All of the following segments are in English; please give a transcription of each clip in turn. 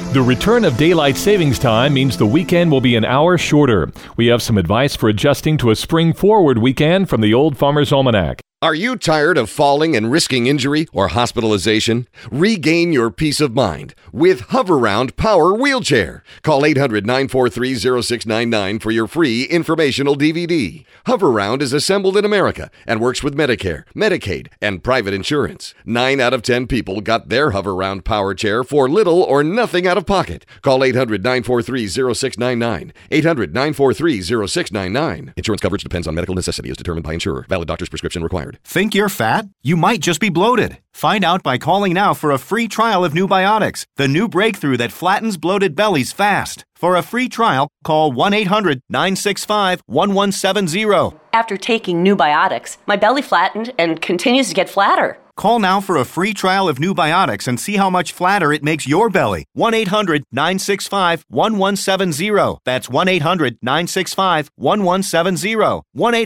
The return of daylight savings time means the weekend will be an hour shorter. We have some advice for adjusting to a spring-forward weekend from the Old Farmer's Almanac. Are you tired of falling and risking injury or hospitalization? Regain your peace of mind with Hoveround Power Wheelchair. Call 800-943-0699 for your free informational DVD. Hoveround is assembled in America and works with Medicare, Medicaid, and private insurance. 9 out of 10 people got their Hoveround Power Chair for little or nothing out of pocket. Call 800-943-0699. 800-943-0699. Insurance coverage depends on medical necessity as determined by insurer. Valid doctor's prescription required. Think you're fat? You might just be bloated. Find out by calling now for a free trial of Nubiotics, the new breakthrough that flattens bloated bellies fast. For a free trial, call 1-800-965-1170. After taking Nubiotics, my belly flattened and continues to get flatter. Call now for a free trial of Nubiotics and see how much flatter it makes your belly. 1-800-965-1170. That's 1-800-965-1170.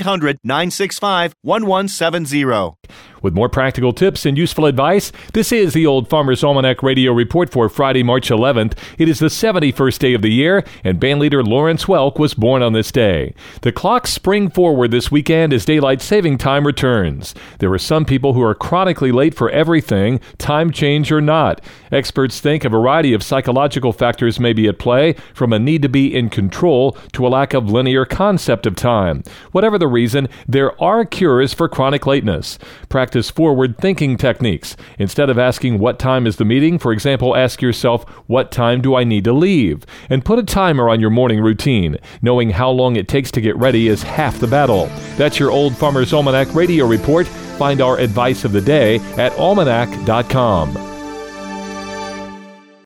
1-800-965-1170. With more practical tips and useful advice, this is the Old Farmer's Almanac Radio Report for Friday, March 11th. It is the 71st day of the year, and bandleader Lawrence Welk was born on this day. The clocks spring forward this weekend as daylight saving time returns. There are some people who are chronically late for everything, time change or not. Experts think a variety of psychological factors may be at play, from a need to be in control to a lack of linear concept of time. Whatever the reason, there are cures for chronic lateness. Practice forward-thinking techniques. Instead of asking what time is the meeting, for example, ask yourself, what time do I need to leave? And put a timer on your morning routine. Knowing how long it takes to get ready is half the battle. That's your Old Farmer's Almanac Radio Report. Find our advice of the day at almanac.com.